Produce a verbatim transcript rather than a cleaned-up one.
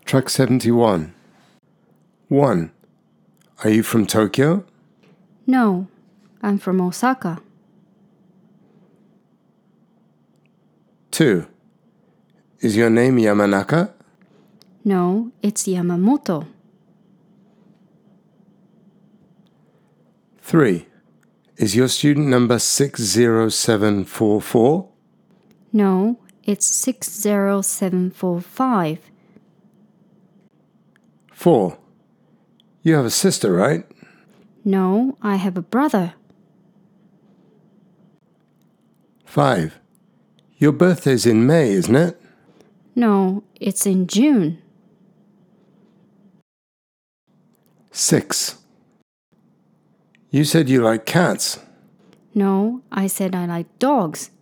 Track seventy-one. one. Are you from Tokyo? No, I'm from Osaka. two. Is your name Yamanaka? No, it's Yamamoto. three. Is your student number six zero seven four four? No, it's six zero seven four five. four. You have a sister, right? No, I have a brother. five. Your birthday's in May, isn't it? No, it's in June. six. You said you like cats. No, I said I like dogs.